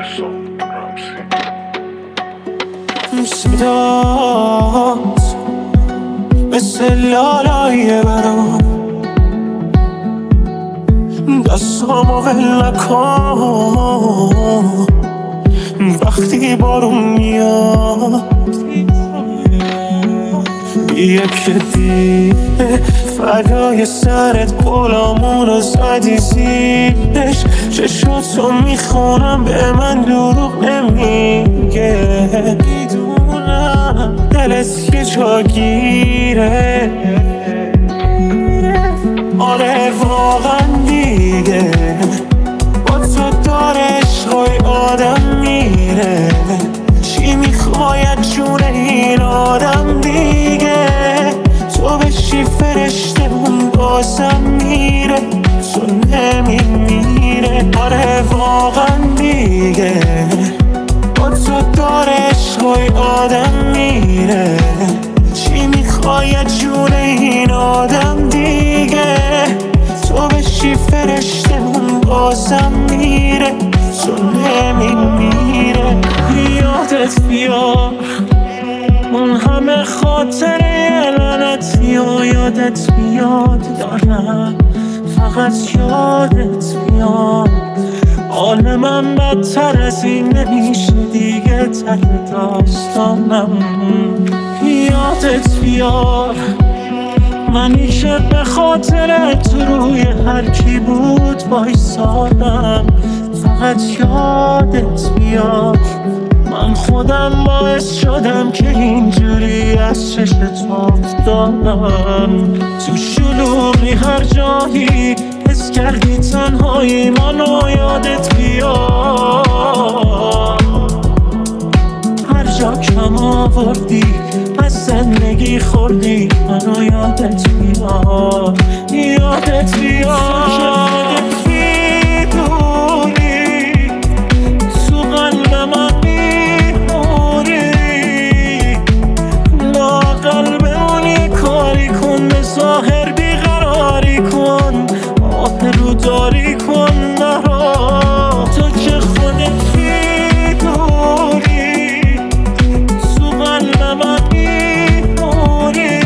صدات مثل لالای برام، دستامو ول نکن وقتی بارون میاد. یک دیگه فدای سرت گلامونو زدی زیرش، چشاتو میخونم به من دروغ نمیگه. میدونم دلت یه جا گیره، آره واقعا دیگه با تو داره عشقای آدم میره. چی میخواید جون این آدم دیگه؟ تو بشی فرشتمون بازم میره، تو نمیمیره. آره واقعا دیگه با تو داره عشقای آدم میره. چی میخواید جون این آدم دیگه؟ تو بشی فرشتمون بازم میره، تو نمیمیره. یادت بیار اون همه خاطره لعنتی و یادت بیاد دارم، فقط یادت بیاد. حال من بدتر از این نمیشه دیگه، ته داستانم. یادت بیار منی که به خاطرت روی هر کی بود وایسادم، فقط یادت بیار من خودم باعث شدم که اینجوری از چشت افتادم. تو شلوغی هر جایی حس کردی تنهایی منو یادت بیار. هر جا کم آوردی از زندگی خوردی منو یادت بیار. یادت بیار تو قلب من میمونی، لااقل بمونی کاری کن، به ظاهر بیقراری کن، آبرو داری کن نرا. تو که خودت میدونی تو قلب من میمونی،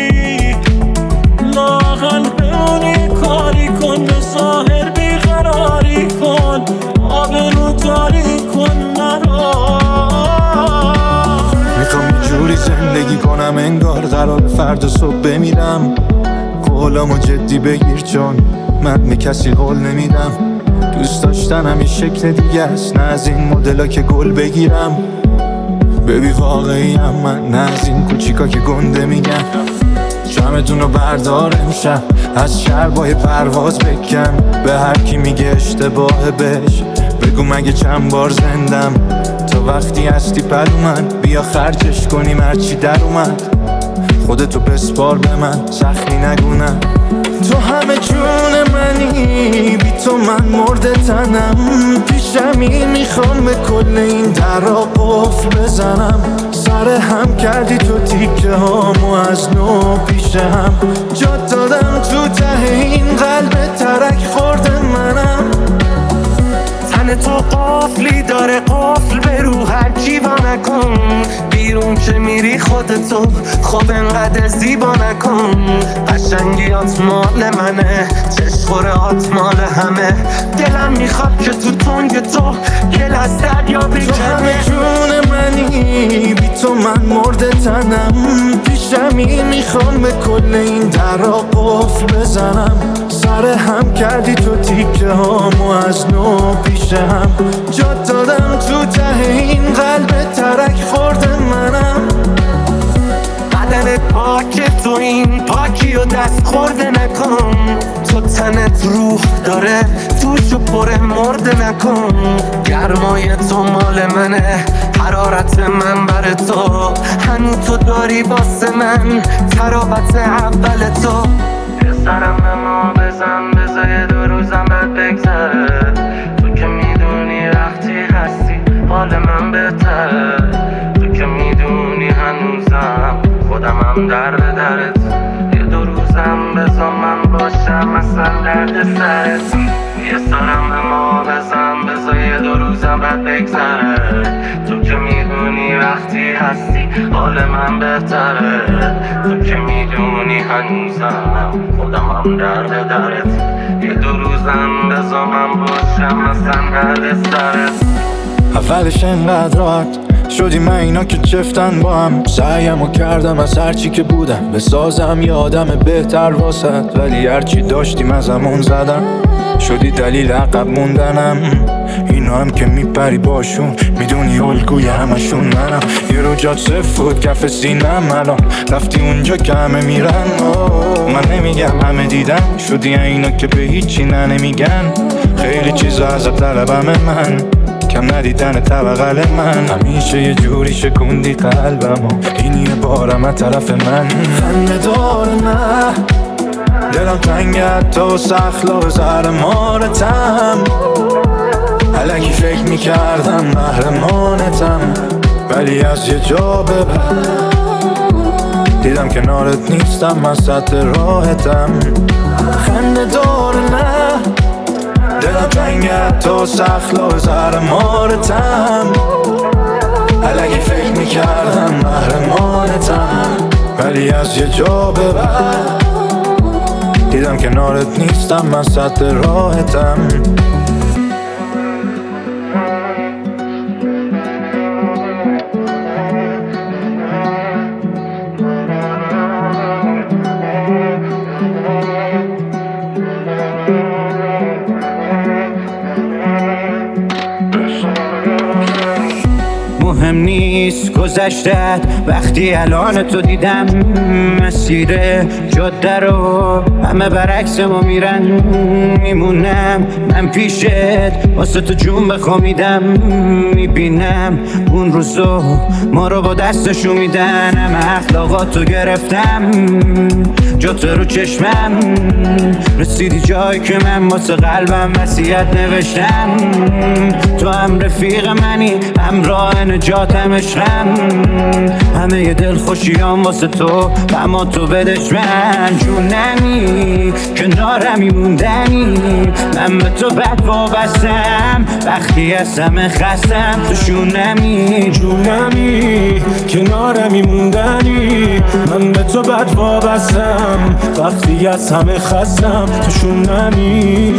لااقل بمونی کاری کن، به ظاهر بیقراری کن، آبرو داری کن نرا. میخوام یه جوری زندگی کنم انگار قرار فردا صبح بمیرم. قولامو جدی بگیر چون من به کسی قول نمیدم. دوست داشتنم یه شکل دیگه است، نه از این مدلا که گل بگیرم. ببی واقعیم من، نه از این کوچیکا که گنده میگم. جمعتون رو بردار امشب از شربای پرواز بکن، به هر کی میگه اشتباهه بهش بگو مگه چند بار زندم. تا وقتی هستی پلو من بیا خرجش کنیم هرچی در اومد. خودتو بسپار به من زخمی نگونم. تو همه جون منی، بی تو من مرده تنم. پیشمی میخوام به کل این درا قفل بزنم. سر هم کردی تو تیکه هامو از نو پیش هم جا دادم. تو ته این قلب ترک خورده منم. تن تو قفلی داره قفل به رو هر کی با نکن. بیرون که میری خودتو خب انقدر زیبا نکن. قشنگیات مال منه، چشخورهات مال همه. دلم میخواد که تو تنگ تو گل از دریا بکنه. تو همه جون منی، بی تو من مرده تنم. پیشمی میخوام به کل این درا قفل بزنم. سر هم کردی تو تیکه هامو از نو پیش هم جا دادم. تو ته این قلب ترک خورده منم. بدنت پاکه تو این پاکی و دست خورده نکن. تو تنت روح داره توشو پر مرده نکن. گرمای تو مال منه، حرارت من بر تو. هنو تو داری واسه من تراوت اول تو. یه سرم به ما بزن بزای 2 روزم بد بگذره. تو که میدونی وقتی هستی حال من بهتره. تو که میدونی هنوزم خودمم در به درت. یه 2 روزم بزن من باشم مثل درد سرت. یه سرم به ما بزن بزای 2 روزم روزم بد بگذره. تو که میدونی وقتی هستی حال من بهتره. تو که میدونی هنوزم خودم هم درد درت. یه دو روزم بذار من باشم مثلا درد سرت. اولش انقدر راحت شدی من اینا که چفتن با هم. سعیمو کردم از هرچی که بودم بسازم یه آدم بهتر واسد، ولی هرچی داشتیم ازمون زدن. شدی دلیل عقب موندنم. اینا هم که میپری باشون میدونی الگوی همشون منم. یه رو جات صفر بود کف سینم، الان رفتی اونجا که همه میرن. من نمیگم همه دیدن، شدی اینا که به هیچی نمیگن. خیلی چیزا ازت طلبم من، کم ندیدن طبقل من. همیشه یه جوری شکوندی قلبمو، این یه بارم از طرف من. خنده داره نه دلم تنگت تو سخلا زر مارتم. الکی فکر میکردم محرمانتم، ولی از یه جا به بعد دیدم کنارت نیستم، من سطح راحتم. خنده داره نه دلم تنگت تو سخلا زر مارتم. الکی فکر میکردم محرمانتم، ولی از یه جا به بعد دیدم کنارت نیستم، من سطح راحتم. مهم نیست گذشتت وقتی الان تو دیدم. مسیر جاده رو همه برعکس ما میرن. میمونم من پیشت واسه تو جون بخوامیدم. میبینم اون روزو ما رو با دستشو میدن. همه اخلاقاتو گرفتم جات رو چشمم. رسیدی جایی که من واسه قلبم وصیت نوشتم. تو هم رفیق منی همراه نجاتم عشقم. همه ی دل خوشیام واسه تو اما تو بدش من. جونمی کنارمی موندنی، من به تو بد وابستم وقتی از همه خستم. تو شونمی جونمی کنارمی موندنی، من به تو بد وابستم وقتی از همه خستم. تو شونمی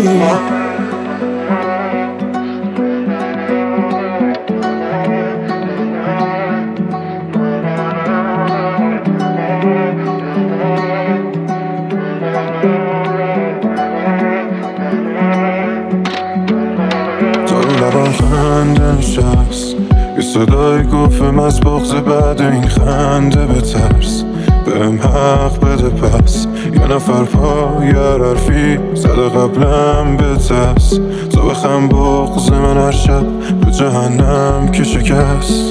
لبم خنده نشست، یه صدای گفتم از بغض بعد این خنده بترس. بهم حق بده پس یه نفر پای حرفی زده قبلم بترس. تو بخم بغض من هر شب به جهنم که شکست.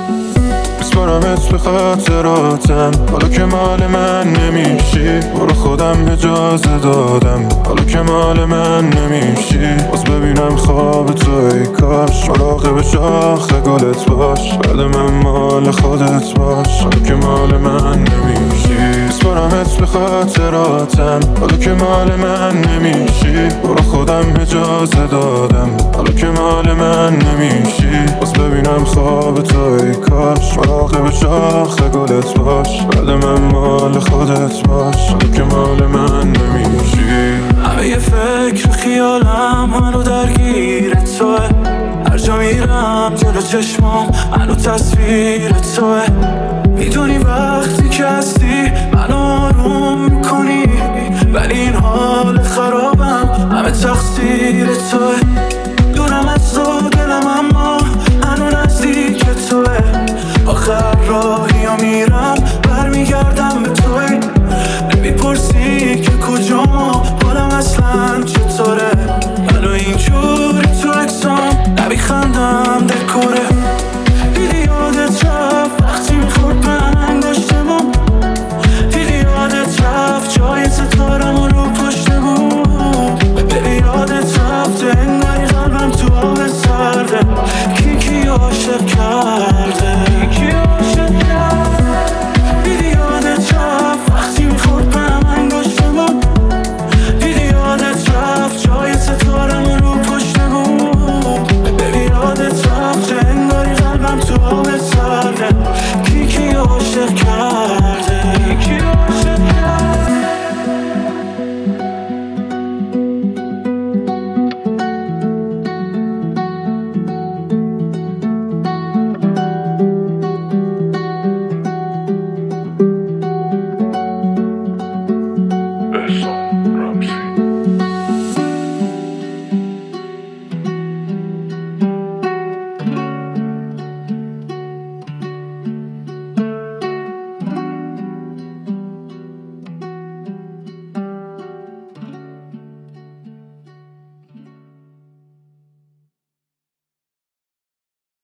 بسپارمت به خاطراتم حالا که مال من نمیشی. برو خودم اجازه دادم حالا که مال من نمیشی. باز ببینم خواب تو ای کاش مراقب شاخ گلت باش. بعد من مال خودت باش حالا که مال من نمیشی. بسپارمت به خاطراتم حالا که مال من نمیشی. برو خودم اجازه دادم حالا که مال من نمیشی. باز ببینم خواب تو ای کاش مراقب شاخ گلت باش. بعد من مال خودت باش حالا که مال من نمیشی. همه یه فکر خیالم منو درگیر توه. هر جا میرم جلو چشمام منو تصویر توه. میدونی وقتی که هستی منو آروم میکنی، ولی این حال خرابم همه تقصیر توه. دورم از تو دلم اما هنو نزدیک توه. آخر راهی ها میرم برمیگردم به توی. نمیپرسی که کجام حالم اصلا چطوره. منو اینجوری تو اکسام نمیخندم دکوره. دیدی یادت رفت وقتی میخورد به انگشتمون. دیدی یادت رفت جای ستارم رو پشت بود. دیدی یادت رفت انگاری قلبم تو آب سرده. کی عاشق کرده، کی عاشق